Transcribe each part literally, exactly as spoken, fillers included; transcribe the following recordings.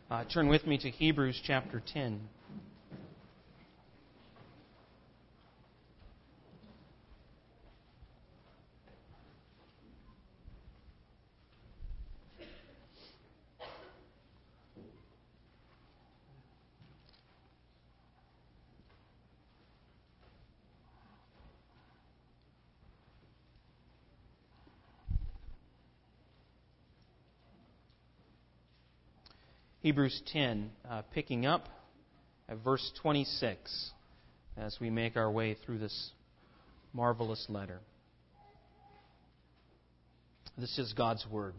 Uh, turn with me to Hebrews chapter ten. Hebrews ten, uh, picking up at verse twenty-six as we make our way through this marvelous letter. This is God's Word.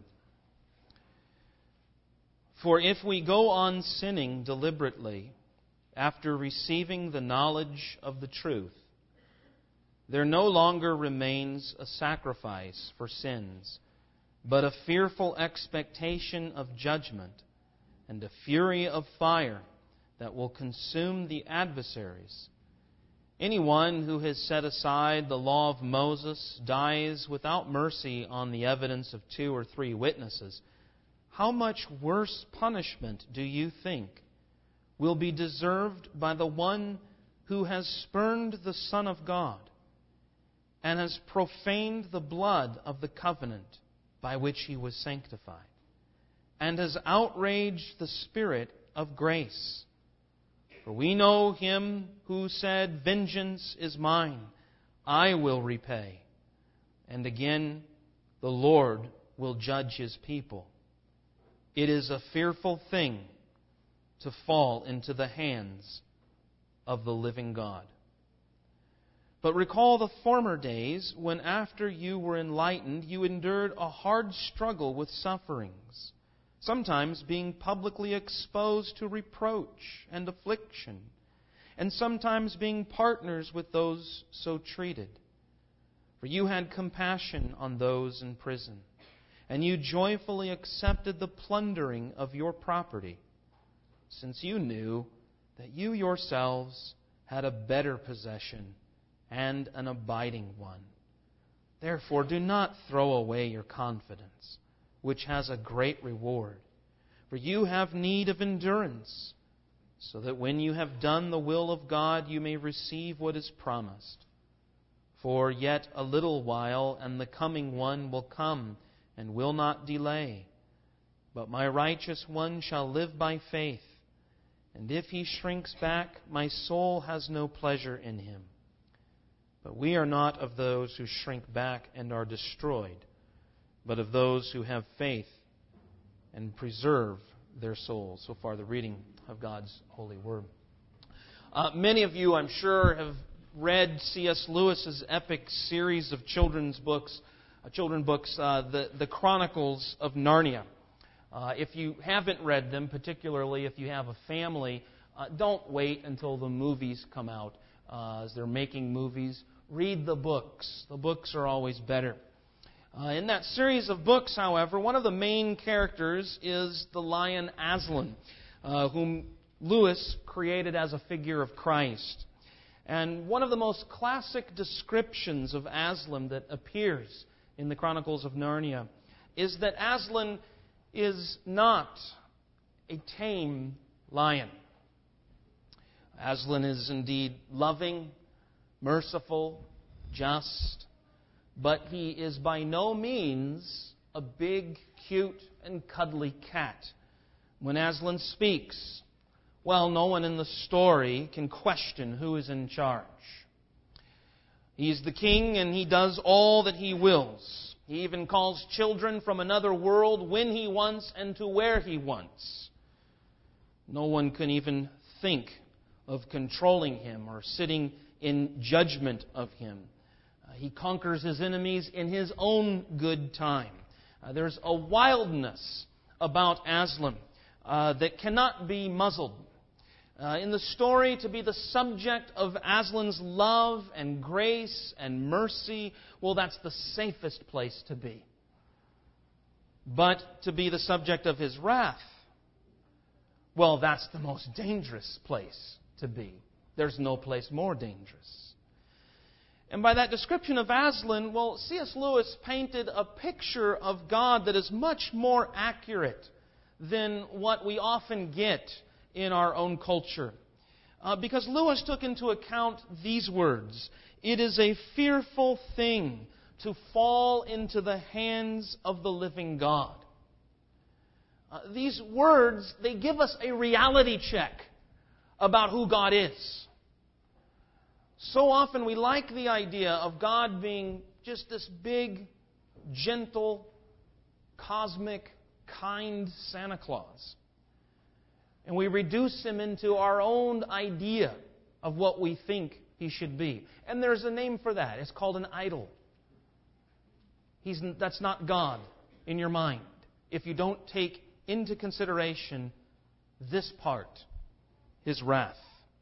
For if we go on sinning deliberately after receiving the knowledge of the truth, there no longer remains a sacrifice for sins, but a fearful expectation of judgment and a fury of fire that will consume the adversaries. Anyone who has set aside the law of Moses dies without mercy on the evidence of two or three witnesses. How much worse punishment do you think will be deserved by the one who has spurned the Son of God and has profaned the blood of the covenant by which He was sanctified, and has outraged the Spirit of grace? For we know Him who said, "Vengeance is mine, I will repay." And again, the Lord will judge His people. It is a fearful thing to fall into the hands of the living God. But recall the former days when, after you were enlightened, you endured a hard struggle with sufferings, sometimes being publicly exposed to reproach and affliction, and sometimes being partners with those so treated. For you had compassion on those in prison, and you joyfully accepted the plundering of your property, since you knew that you yourselves had a better possession and an abiding one. Therefore, do not throw away your confidence, which has a great reward. For you have need of endurance, so that when you have done the will of God, you may receive what is promised. For yet a little while, and the coming one will come and will not delay. But my righteous one shall live by faith, and if he shrinks back, my soul has no pleasure in him. But we are not of those who shrink back and are destroyed, but of those who have faith and preserve their souls. So far, the reading of God's holy word. Uh, many of you, I'm sure, have read C S Lewis's epic series of children's books, uh, children books, uh, the, the Chronicles of Narnia. Uh, if you haven't read them, particularly if you have a family, uh, don't wait until the movies come out. Uh, as they're making movies, read the books. The books are always better. Uh, in that series of books, however, one of the main characters is the lion Aslan, uh, whom Lewis created as a figure of Christ. And one of the most classic descriptions of Aslan that appears in the Chronicles of Narnia is that Aslan is not a tame lion. Aslan is indeed loving, merciful, just, but he is by no means a big, cute, and cuddly cat. When Aslan speaks, well, no one in the story can question who is in charge. He's the king, and he does all that he wills. He even calls children from another world when he wants and to where he wants. No one can even think of controlling him or sitting in judgment of him. Uh, he conquers his enemies in his own good time. Uh, there's a wildness about Aslan uh, that cannot be muzzled. Uh, in the story, to be the subject of Aslan's love and grace and mercy, well, that's the safest place to be. But to be the subject of his wrath, well, that's the most dangerous place to be. There's no place more dangerous. And by that description of Aslan, well, C S Lewis painted a picture of God that is much more accurate than what we often get in our own culture. Uh, because Lewis took into account these words: "It is a fearful thing to fall into the hands of the living God." Uh, these words, they give us a reality check about who God is. So often we like the idea of God being just this big, gentle, cosmic, kind Santa Claus. And we reduce Him into our own idea of what we think He should be. And there's a name for that. It's called an idol. He's, that's not God in your mind if you don't take into consideration this part, His wrath.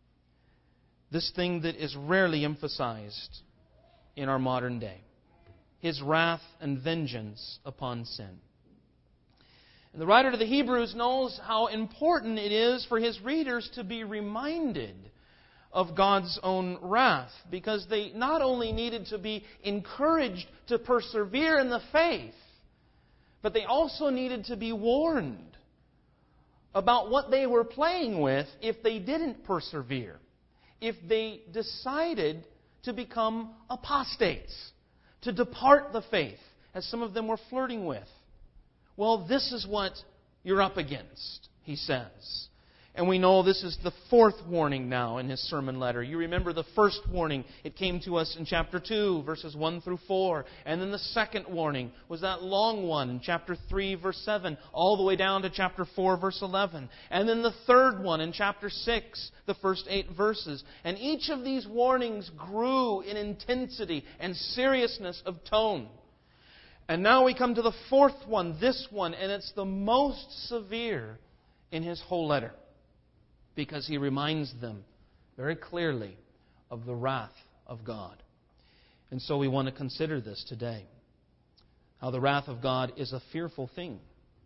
This thing that is rarely emphasized in our modern day. His wrath and vengeance upon sin. And the writer to the Hebrews knows how important it is for his readers to be reminded of God's own wrath, because they not only needed to be encouraged to persevere in the faith, but they also needed to be warned about what they were playing with if they didn't persevere, if they decided to become apostates, to depart the faith, as some of them were flirting with. Well, this is what you're up against, he says. And we know this is the fourth warning now in his sermon letter. You remember the first warning. It came to us in chapter two, verses one through four. And then the second warning was that long one in chapter three, verse seven, all the way down to chapter four, verse eleven. And then the third one in chapter six, the first eight verses. And each of these warnings grew in intensity and seriousness of tone. And now we come to the fourth one, this one, and it's the most severe in his whole letter, because he reminds them very clearly of the wrath of God. And so we want to consider this today. How the wrath of God is a fearful thing.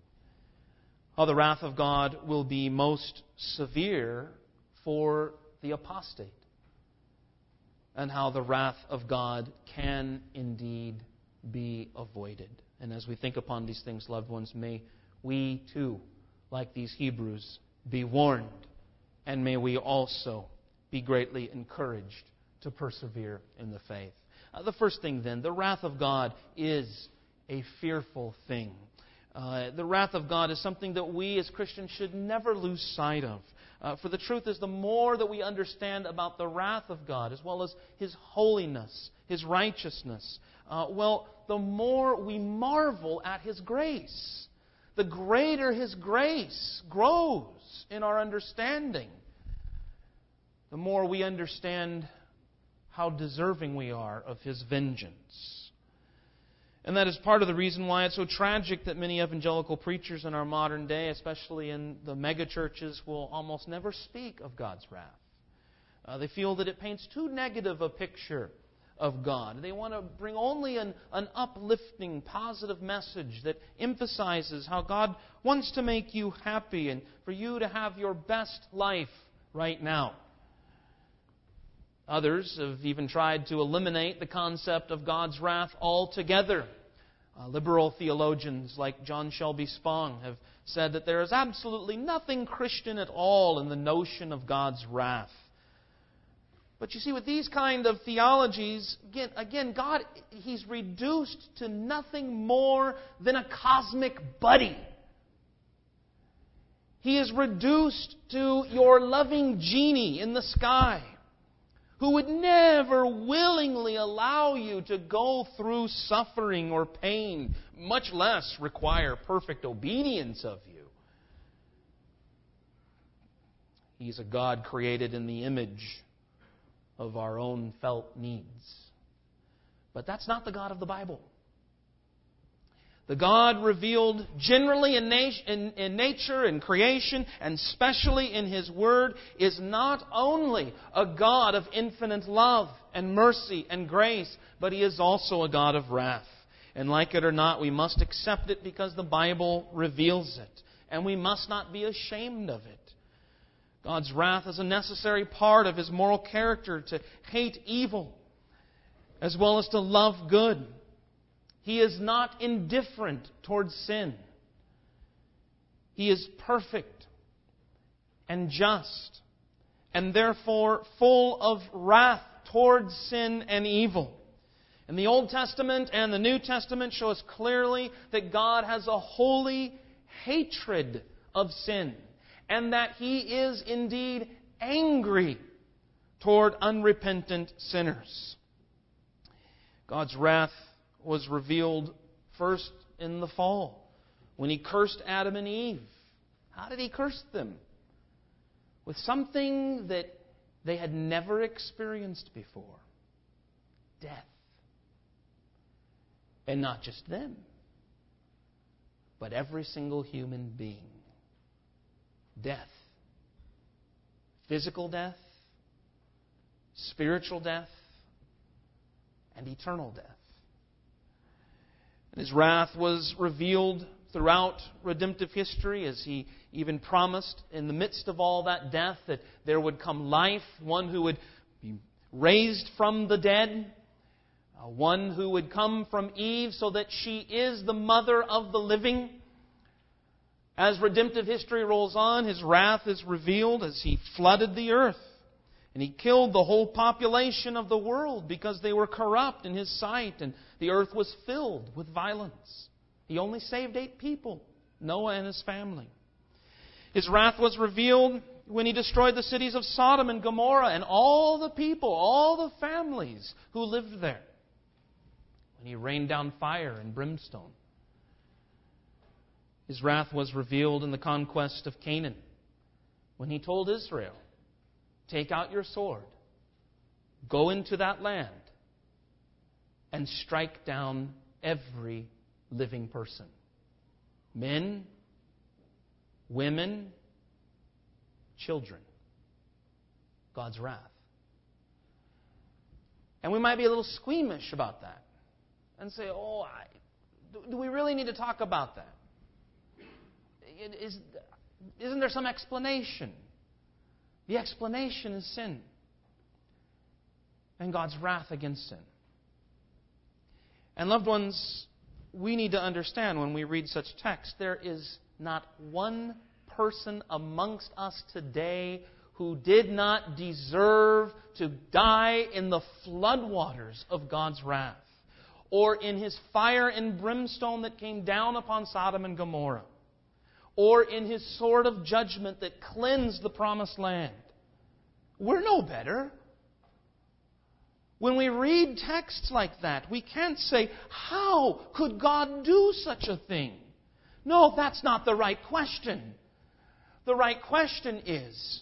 How the wrath of God will be most severe for the apostate. And how the wrath of God can indeed be avoided. And as we think upon these things, loved ones, may we too, like these Hebrews, be warned. And may we also be greatly encouraged to persevere in the faith. Uh, the first thing then, the wrath of God is a fearful thing. Uh, the wrath of God is something that we as Christians should never lose sight of. Uh, for the truth is, the more that we understand about the wrath of God, as well as His holiness, His righteousness, uh, well, the more we marvel at His grace. The greater His grace grows in our understanding, the more we understand how deserving we are of His vengeance. And that is part of the reason why it's so tragic that many evangelical preachers in our modern day, especially in the megachurches, will almost never speak of God's wrath. Uh, they feel that it paints too negative a picture of God. They want to bring only an, an uplifting, positive message that emphasizes how God wants to make you happy and for you to have your best life right now. Others have even tried to eliminate the concept of God's wrath altogether. Uh, liberal theologians like John Shelby Spong have said that there is absolutely nothing Christian at all in the notion of God's wrath. But you see, with these kind of theologies, again, again, God, He's reduced to nothing more than a cosmic buddy. He is reduced to your loving genie in the sky, who would never willingly allow you to go through suffering or pain, much less require perfect obedience of you. He's a God created in the image of our own felt needs. But that's not the God of the Bible. The God revealed generally in, nat- in, in nature and creation, and especially in His Word, is not only a God of infinite love and mercy and grace, but He is also a God of wrath. And like it or not, we must accept it because the Bible reveals it. And we must not be ashamed of it. God's wrath is a necessary part of His moral character, to hate evil as well as to love good. He is not indifferent towards sin. He is perfect and just, and therefore full of wrath towards sin and evil. And the Old Testament and the New Testament show us clearly that God has a holy hatred of sin, and that He is indeed angry toward unrepentant sinners. God's wrath was revealed first in the fall, when He cursed Adam and Eve. How did He curse them? With something that they had never experienced before. Death. And not just them, but every single human being. Death. Physical death, spiritual death, and eternal death. And His wrath was revealed throughout redemptive history, as He even promised in the midst of all that death that there would come life, one who would be raised from the dead, one who would come from Eve so that she is the mother of the living. As redemptive history rolls on, His wrath is revealed as He flooded the earth. And He killed the whole population of the world because they were corrupt in His sight, and the earth was filled with violence. He only saved eight people, Noah and his family. His wrath was revealed when He destroyed the cities of Sodom and Gomorrah and all the people, all the families who lived there. When He rained down fire and brimstone. His wrath was revealed in the conquest of Canaan, when He told Israel, take out your sword, go into that land, and strike down every living person. Men, women, children. God's wrath. And we might be a little squeamish about that. And say, oh, I, do we really need to talk about that? Is, isn't there some explanation? The explanation is sin. And God's wrath against sin. And loved ones, we need to understand when we read such text, there is not one person amongst us today who did not deserve to die in the floodwaters of God's wrath, or in His fire and brimstone that came down upon Sodom and Gomorrah, or in His sword of judgment that cleansed the promised land. We're no better. When we read texts like that, we can't say, how could God do such a thing? No, that's not the right question. The right question is,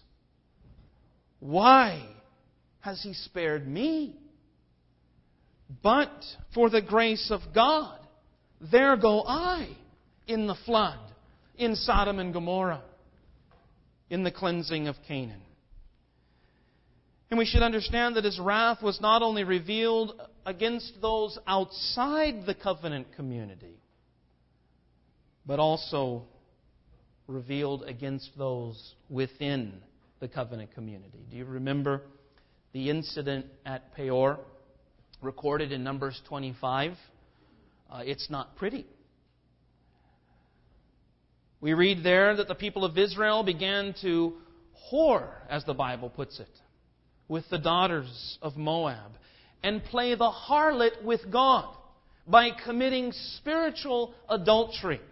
why has He spared me? But for the grace of God, there go I in the flood, in Sodom and Gomorrah, in the cleansing of Canaan. And we should understand that His wrath was not only revealed against those outside the covenant community, but also revealed against those within the covenant community. Do you remember the incident at Peor, recorded in Numbers twenty-five? Uh, it's not pretty. We read there that the people of Israel began to whore, as the Bible puts it, with the daughters of Moab, and play the harlot with God by committing spiritual adultery.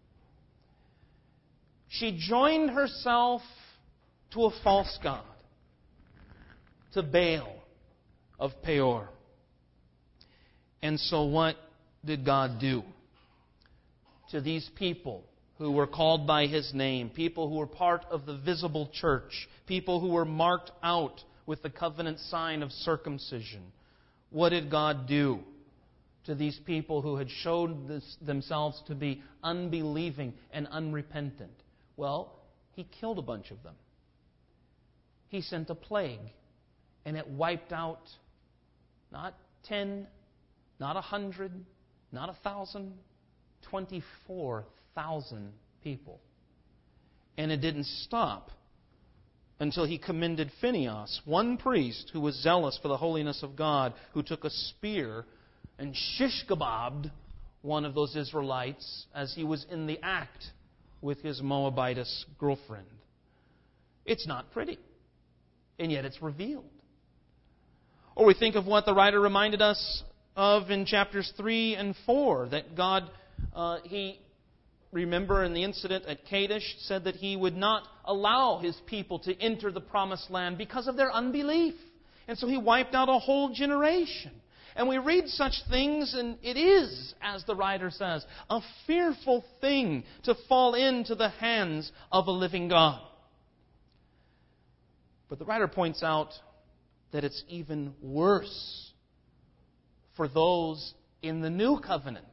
She joined herself to a false god, to Baal of Peor. And so what did God do to these people who were called by His name, people who were part of the visible church, people who were marked out with the covenant sign of circumcision? What did God do to these people who had showed this, themselves to be unbelieving and unrepentant? Well, He killed a bunch of them. He sent a plague, and it wiped out not ten, not a hundred, not a thousand, twenty-four thousand people. And it didn't stop until He commended Phinehas, one priest who was zealous for the holiness of God, who took a spear and shish kebabbed one of those Israelites as he was in the act with his Moabitess girlfriend. It's not pretty, and yet it's revealed. Or we think of what the writer reminded us of in chapters three and four, that God, uh, He, remember in the incident at Kadesh, said that He would not allow His people to enter the promised land because of their unbelief. And so He wiped out a whole generation. And we read such things, and it is, as the writer says, a fearful thing to fall into the hands of a living God. But the writer points out that it's even worse for those in the new covenant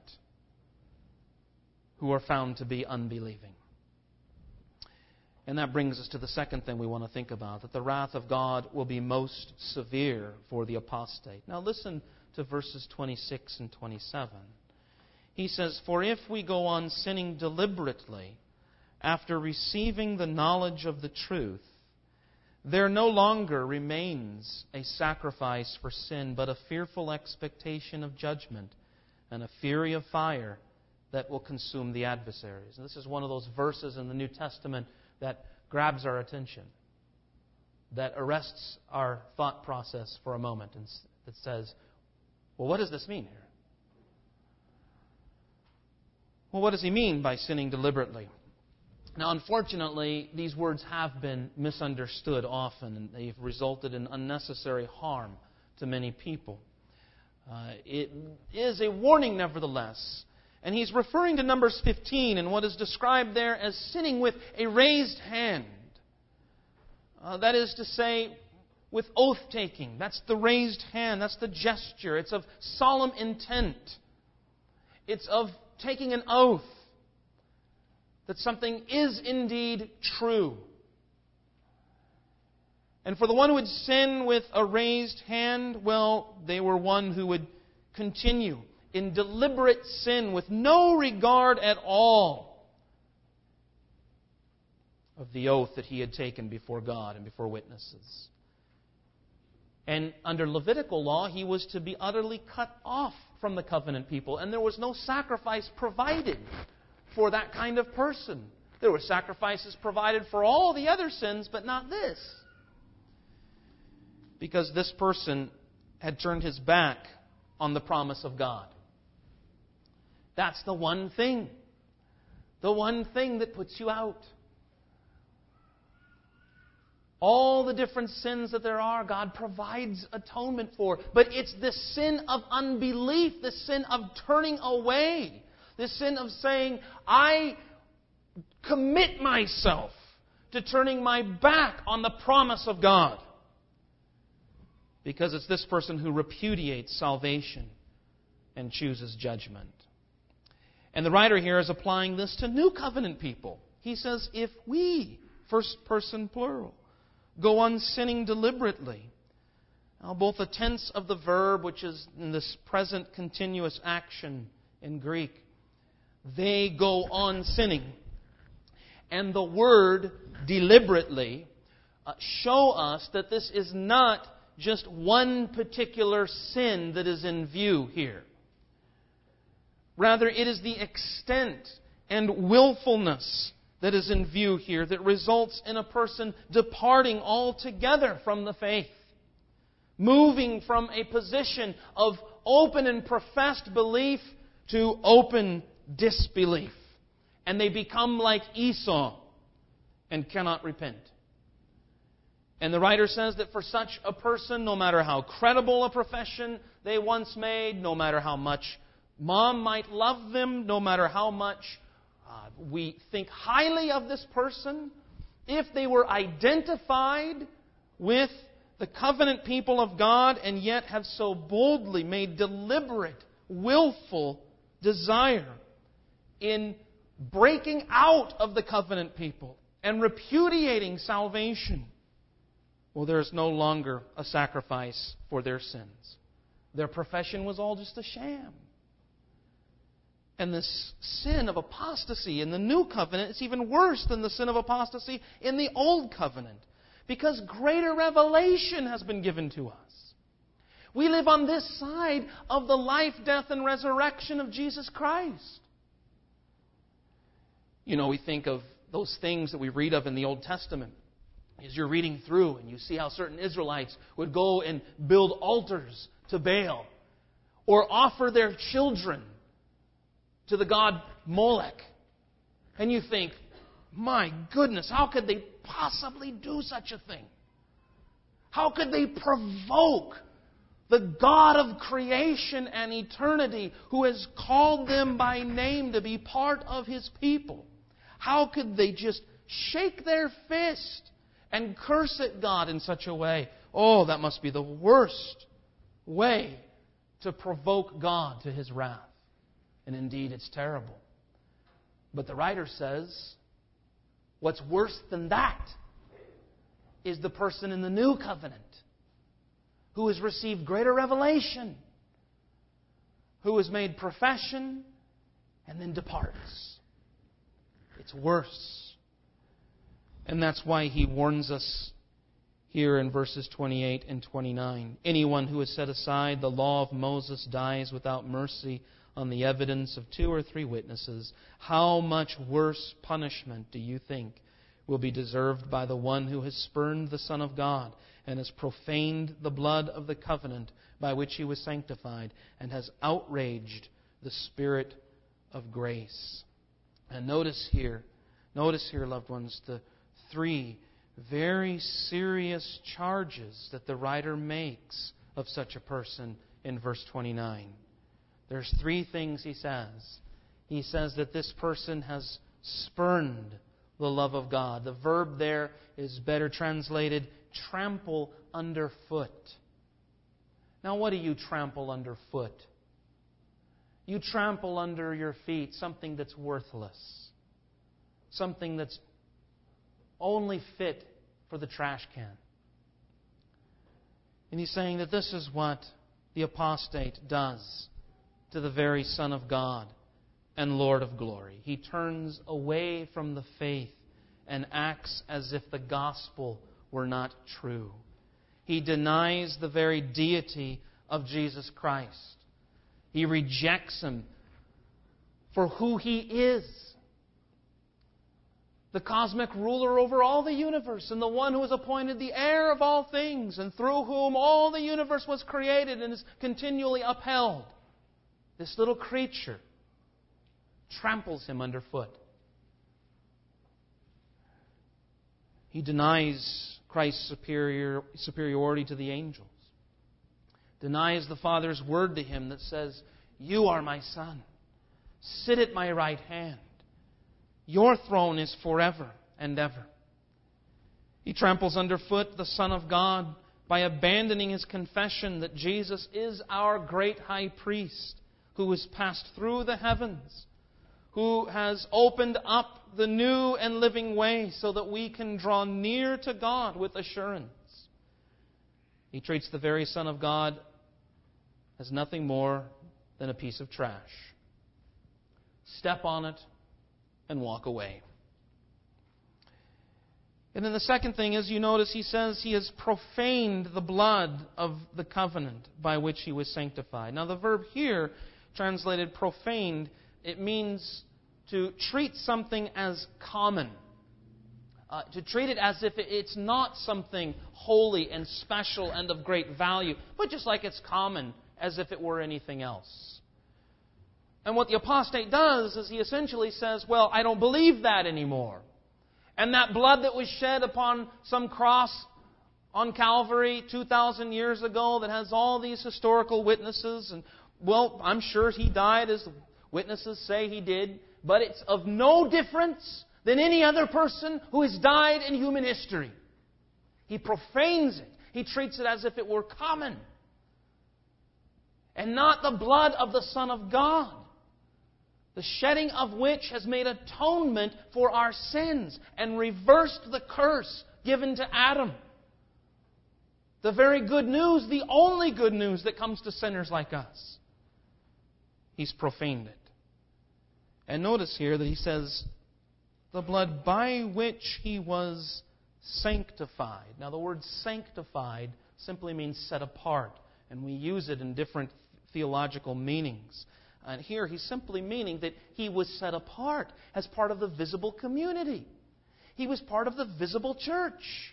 who are found to be unbelieving. And that brings us to the second thing we want to think about, that the wrath of God will be most severe for the apostate. Now listen to verses twenty-six and twenty-seven. He says, "For if we go on sinning deliberately after receiving the knowledge of the truth, there no longer remains a sacrifice for sin, but a fearful expectation of judgment and a fury of fire that will consume the adversaries." And this is one of those verses in the New Testament that grabs our attention, that arrests our thought process for a moment, and that says, well, what does this mean here? Well, what does he mean by sinning deliberately? Now, unfortunately, these words have been misunderstood often, and they've resulted in unnecessary harm to many people. Uh, it is a warning, nevertheless. And he's referring to Numbers fifteen and what is described there as sinning with a raised hand. Uh, that is to say, with oath-taking. That's the raised hand. That's the gesture. It's of solemn intent. It's of taking an oath that something is indeed true. And for the one who would sin with a raised hand, well, they were one who would continue in deliberate sin with no regard at all of the oath that he had taken before God and before witnesses. And under Levitical law, he was to be utterly cut off from the covenant people. And there was no sacrifice provided for that kind of person. There were sacrifices provided for all the other sins, but not this. Because this person had turned his back on the promise of God. That's the one thing. The one thing that puts you out. All the different sins that there are, God provides atonement for. But it's the sin of unbelief, the sin of turning away, the sin of saying, I commit myself to turning my back on the promise of God. Because it's this person who repudiates salvation and chooses judgment. And the writer here is applying this to new covenant people. He says, if we, first person plural, go on sinning deliberately. Now, both the tense of the verb, which is in this present continuous action in Greek, they go on sinning. And the word deliberately uh, show us that this is not just one particular sin that is in view here. Rather, it is the extent and willfulness that is in view here that results in a person departing altogether from the faith, moving from a position of open and professed belief to open disbelief. And they become like Esau and cannot repent. And the writer says that for such a person, no matter how credible a profession they once made, no matter how much mom might love them, no matter how much Uh, we think highly of this person, if they were identified with the covenant people of God and yet have so boldly made deliberate, willful desire in breaking out of the covenant people and repudiating salvation, well, there is no longer a sacrifice for their sins. Their profession was all just a sham. And this sin of apostasy in the new covenant is even worse than the sin of apostasy in the old covenant. Because greater revelation has been given to us. We live on this side of the life, death, and resurrection of Jesus Christ. You know, we think of those things that we read of in the Old Testament. As you're reading through and you see how certain Israelites would go and build altars to Baal or offer their children to the god Molech. And you think, my goodness, how could they possibly do such a thing? How could they provoke the God of creation and eternity, who has called them by name to be part of His people? How could they just shake their fist and curse at God in such a way? Oh, that must be the worst way to provoke God to His wrath. And indeed, it's terrible. But the writer says, what's worse than that is the person in the new covenant who has received greater revelation, who has made profession and then departs. It's worse. And that's why he warns us here in verses twenty-eight and twenty-nine. Anyone who has set aside the law of Moses dies without mercy on the evidence of two or three witnesses. How much worse punishment do you think will be deserved by the one who has spurned the Son of God and has profaned the blood of the covenant by which He was sanctified and has outraged the Spirit of grace? And notice here, notice here, loved ones, the three very serious charges that the writer makes of such a person in verse twenty-nine. There's three things he says. He says that this person has spurned the love of God. The verb there is better translated, trample underfoot. Now, what do you trample underfoot? You trample under your feet something that's worthless. Something that's only fit for the trash can. And he's saying that this is what the apostate does to the very Son of God and Lord of glory. He turns away from the faith and acts as if the gospel were not true. He denies the very deity of Jesus Christ. He rejects Him for who He is. The cosmic ruler over all the universe and the one who is appointed the heir of all things and through whom all the universe was created and is continually upheld. This little creature tramples Him underfoot. He denies Christ's superior, superiority to the angels. Denies the Father's word to Him that says, "You are my Son. Sit at my right hand. Your throne is forever and ever." He tramples underfoot the Son of God by abandoning His confession that Jesus is our great high priest who has passed through the heavens, who has opened up the new and living way so that we can draw near to God with assurance. He treats the very Son of God as nothing more than a piece of trash. Step on it and walk away. And then the second thing is, you notice he says he has profaned the blood of the covenant by which He was sanctified. Now the verb here, translated profaned, it means to treat something as common. Uh, to treat it as if it's not something holy and special and of great value, but just like it's common, as if it were anything else. And what the apostate does is he essentially says, well, I don't believe that anymore. And that blood that was shed upon some cross on Calvary two thousand years ago that has all these historical witnesses, and well, I'm sure He died as the witnesses say He did, but it's of no difference than any other person who has died in human history. He profanes it. He treats it as if it were common. And not the blood of the Son of God, the shedding of which has made atonement for our sins and reversed the curse given to Adam. The very good news, the only good news that comes to sinners like us. He's profaned it. And notice here that he says, the blood by which He was sanctified. Now the word sanctified simply means set apart. And we use it in different theological meanings. And here he's simply meaning that he was set apart as part of the visible community. He was part of the visible church.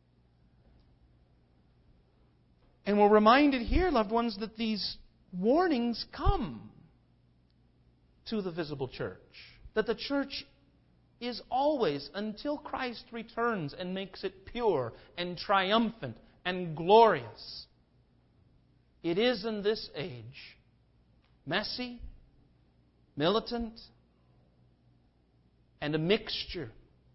And we're reminded here, loved ones, that these warnings come to the visible church. That the church is always, until Christ returns and makes it pure and triumphant and glorious, it is in this age messy, militant, and a mixture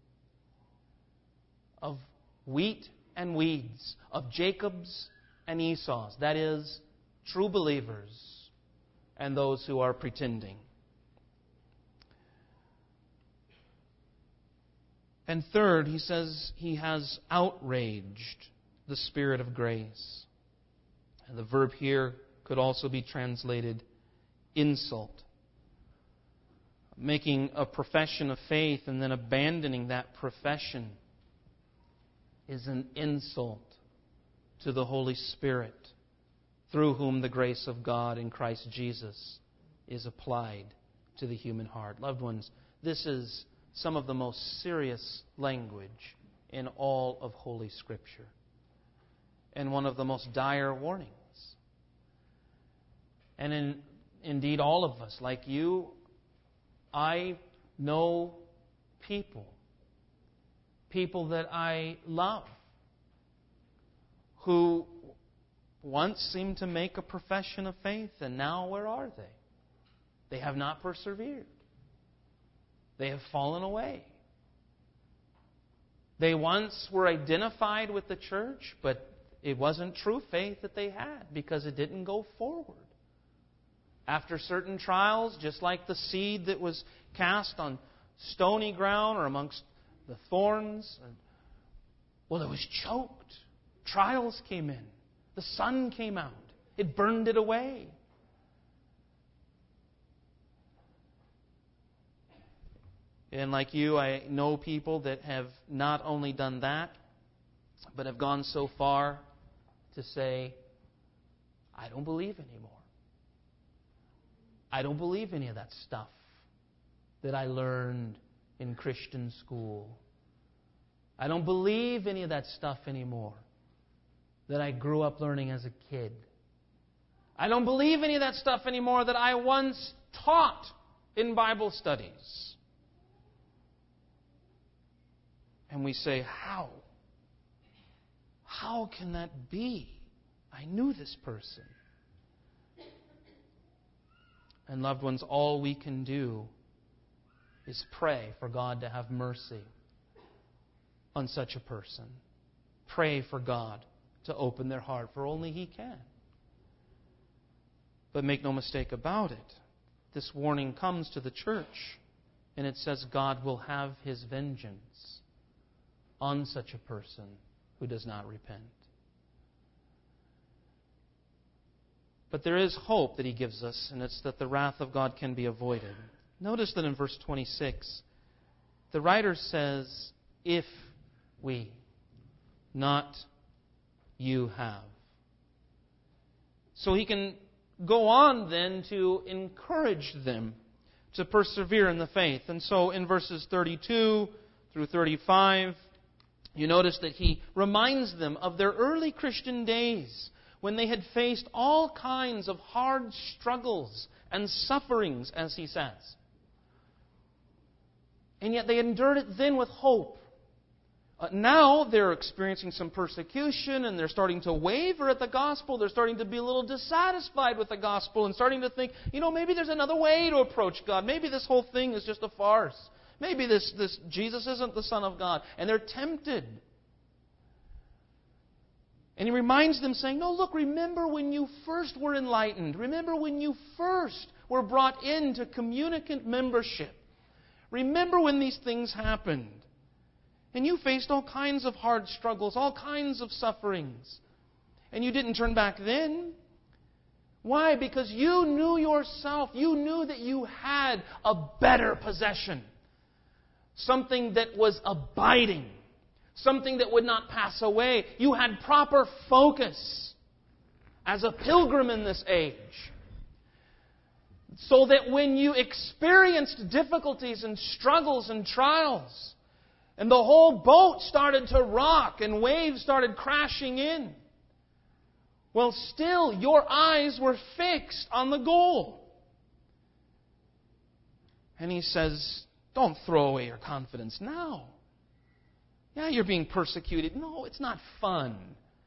of wheat and weeds, of Jacobs and Esau's. That is, true believers and those who are pretending. And third, he says he has outraged the Spirit of grace. And the verb here could also be translated insult. Making a profession of faith and then abandoning that profession is an insult to the Holy Spirit, through whom the grace of God in Christ Jesus is applied to the human heart. Loved ones, this is some of the most serious language in all of Holy Scripture, and one of the most dire warnings. And in, indeed, all of us, like you, I know people, people that I love, who once seemed to make a profession of faith, and now where are they? They have not persevered. They have fallen away. They once were identified with the church, but it wasn't true faith that they had because it didn't go forward. After certain trials, just like the seed that was cast on stony ground or amongst the thorns, well, it was choked. Trials came in. The sun came out. It burned it away. And like you, I know people that have not only done that, but have gone so far to say, I don't believe anymore. I don't believe any of that stuff that I learned in Christian school. I don't believe any of that stuff anymore that I grew up learning as a kid. I don't believe any of that stuff anymore that I once taught in Bible studies. And we say, how? How can that be? I knew this person. And loved ones, all we can do is pray for God to have mercy on such a person. Pray for God to open their heart, for only He can. But make no mistake about it, this warning comes to the church, and it says God will have His vengeance on such a person who does not repent. But there is hope that He gives us, and it's that the wrath of God can be avoided. Notice that in verse twenty-six, the writer says, if we, not you have. So he can go on then to encourage them to persevere in the faith. And so in verses thirty-two through thirty-five, you notice that he reminds them of their early Christian days when they had faced all kinds of hard struggles and sufferings, as he says. And yet they endured it then with hope. Uh, now they're experiencing some persecution and they're starting to waver at the gospel. They're starting to be a little dissatisfied with the gospel and starting to think, you know, maybe there's another way to approach God. Maybe this whole thing is just a farce. Maybe this, this Jesus isn't the Son of God. And they're tempted. And he reminds them saying, no, look, remember when you first were enlightened. Remember when you first were brought into communicant membership. Remember when these things happened. And you faced all kinds of hard struggles, all kinds of sufferings. And you didn't turn back then. Why? Because you knew yourself. You knew that you had a better possession. Something that was abiding. Something that would not pass away. You had proper focus as a pilgrim in this age. So that when you experienced difficulties and struggles and trials, and the whole boat started to rock and waves started crashing in, well, still your eyes were fixed on the goal. And He says, don't throw away your confidence now. Yeah, you're being persecuted. No, it's not fun.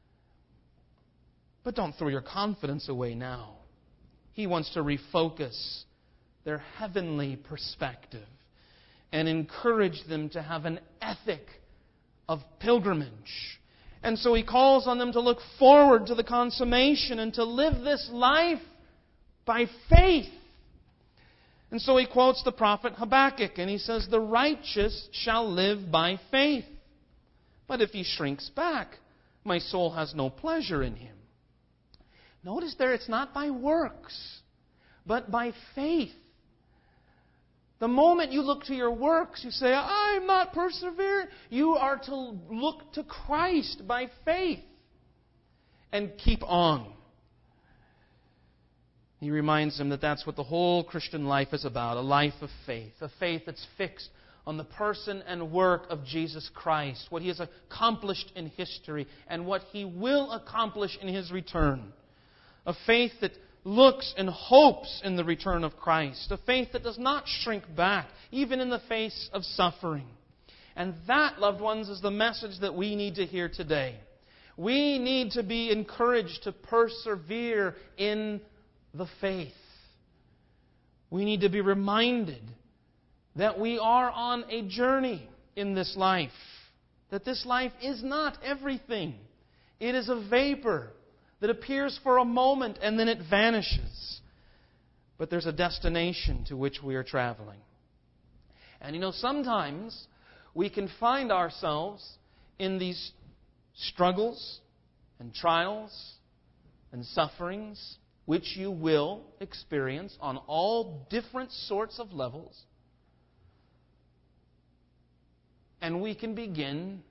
But don't throw your confidence away now. He wants to refocus their heavenly perspective and encourage them to have an ethic of pilgrimage. And so He calls on them to look forward to the consummation and to live this life by faith. And so He quotes the prophet Habakkuk, and he says, the righteous shall live by faith. But if he shrinks back, my soul has no pleasure in him. Notice there, it's not by works, but by faith. The moment you look to your works, you say, I'm not persevering. You are to look to Christ by faith and keep on. He reminds them that that's what the whole Christian life is about, a life of faith, a faith that's fixed on the person and work of Jesus Christ, what He has accomplished in history and what He will accomplish in His return. A faith that looks and hopes in the return of Christ. A faith that does not shrink back, even in the face of suffering. And that, loved ones, is the message that we need to hear today. We need to be encouraged to persevere in the faith. We need to be reminded that we are on a journey in this life. That this life is not everything. It is a vapor that appears for a moment and then it vanishes. But there's a destination to which we are traveling. And you know, sometimes we can find ourselves in these struggles and trials and sufferings, which you will experience on all different sorts of levels. And we can begin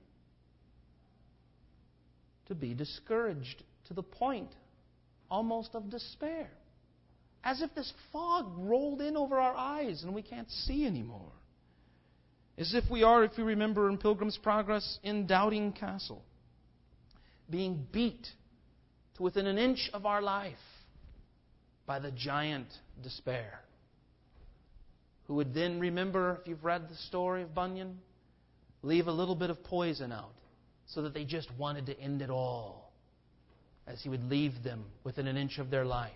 to be discouraged to the point almost of despair. As if this fog rolled in over our eyes and we can't see anymore. As if we are, if you remember in Pilgrim's Progress, in Doubting Castle, being beat to within an inch of our life by the giant despair. Who would then, remember, if you've read the story of Bunyan, leave a little bit of poison out so that they just wanted to end it all, as he would leave them within an inch of their life.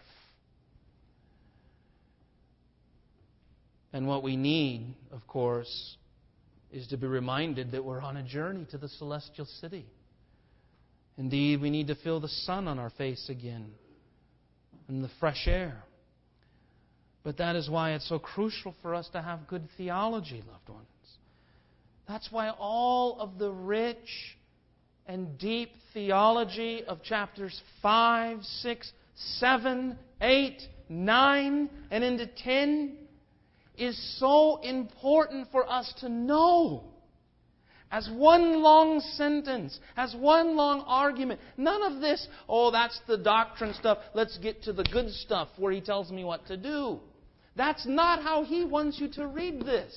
And what we need, of course, is to be reminded that we're on a journey to the celestial city. Indeed, we need to feel the sun on our face again and the fresh air. But that is why it's so crucial for us to have good theology, loved ones. That's why all of the rich and deep theology of chapters five, six, seven, eight, nine, and into ten is so important for us to know. As one long sentence, as one long argument. None of this, oh, that's the doctrine stuff. Let's get to the good stuff where he tells me what to do. That's not how he wants you to read this.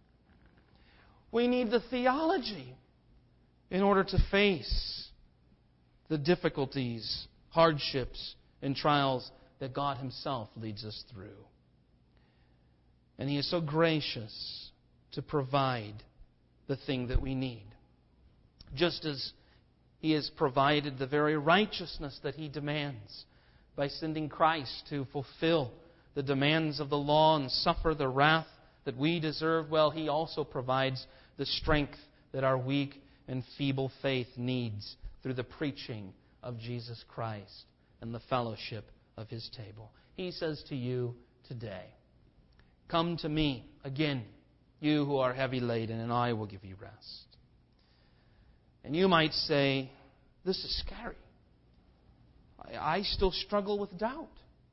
We need the theology in order to face the difficulties, hardships, and trials that God Himself leads us through. And He is so gracious to provide the thing that we need. Just as He has provided the very righteousness that He demands by sending Christ to fulfill the demands of the law and suffer the wrath that we deserve, well, He also provides the strength that our weak and feeble faith needs through the preaching of Jesus Christ and the fellowship of His table. He says to you today, come to me again, you who are heavy laden, and I will give you rest. And you might say, this is scary. I, I still struggle with doubt.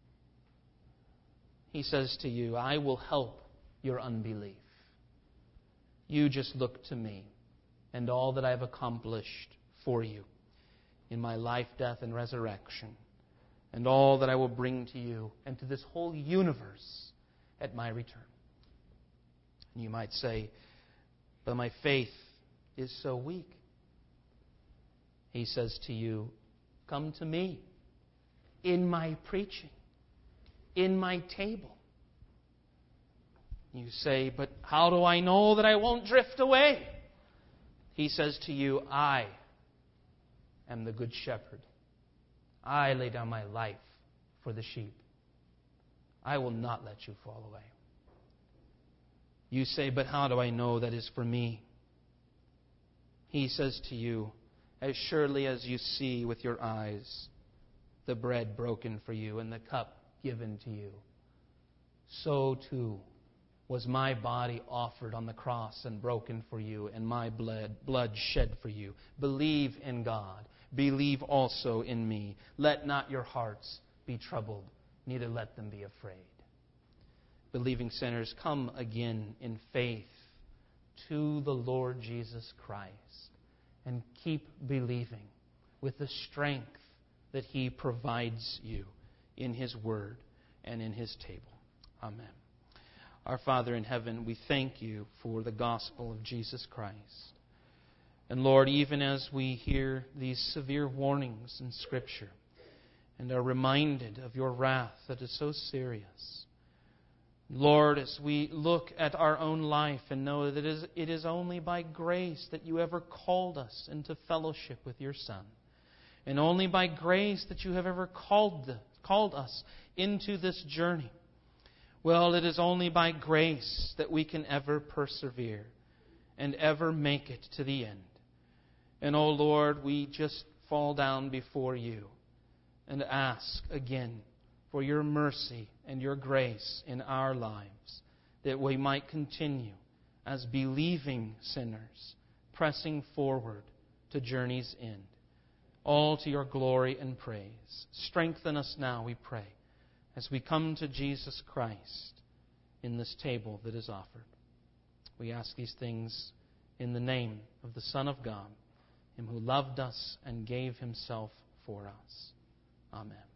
He says to you, I will help your unbelief. You just look to me and all that I have accomplished for you in my life, death, and resurrection, and all that I will bring to you and to this whole universe at my return. And you might say, but my faith is so weak. He says to you, come to me in my preaching, in my table. You say, but how do I know that I won't drift away? He says to you, I am the good shepherd. I lay down my life for the sheep. I will not let you fall away. You say, but how do I know that is for me? He says to you, as surely as you see with your eyes the bread broken for you and the cup given to you, so too was my body offered on the cross and broken for you, and my blood, blood shed for you. Believe in God. Believe also in me. Let not your hearts be troubled, neither let them be afraid. Believing sinners, come again in faith to the Lord Jesus Christ and keep believing with the strength that He provides you in His Word and in His table. Amen. Our Father in heaven, we thank You for the gospel of Jesus Christ. And Lord, even as we hear these severe warnings in Scripture and are reminded of Your wrath that is so serious, Lord, as we look at our own life and know that it is, it is only by grace that You ever called us into fellowship with Your Son, and only by grace that You have ever called, the, called us into this journey. Well, it is only by grace that we can ever persevere and ever make it to the end. And, oh Lord, we just fall down before You and ask again for Your mercy and Your grace in our lives, that we might continue as believing sinners, pressing forward to journey's end, all to Your glory and praise. Strengthen us now, we pray, as we come to Jesus Christ in this table that is offered. We ask these things in the name of the Son of God, Him who loved us and gave Himself for us. Amen.